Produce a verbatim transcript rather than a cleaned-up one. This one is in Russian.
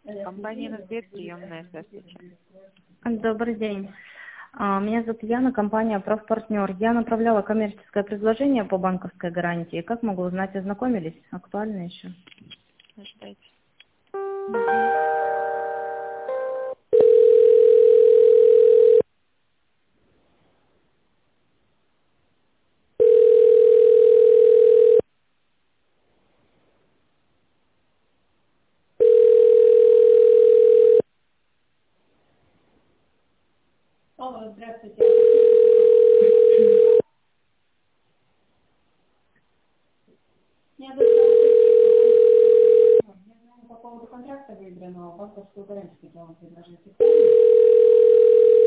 Компания «Инвестбет», приемная, здравствуйте. Добрый день. А, Меня зовут Яна, компания «Правпартнер». Я направляла коммерческое предложение по банковской гарантии. Как могу узнать, ознакомились? Актуально еще? Ждайте. Мгм. Алло, здравствуйте. Я бы хотела по поводу контракта выигранного банковскую гарантию хотела вам предложить.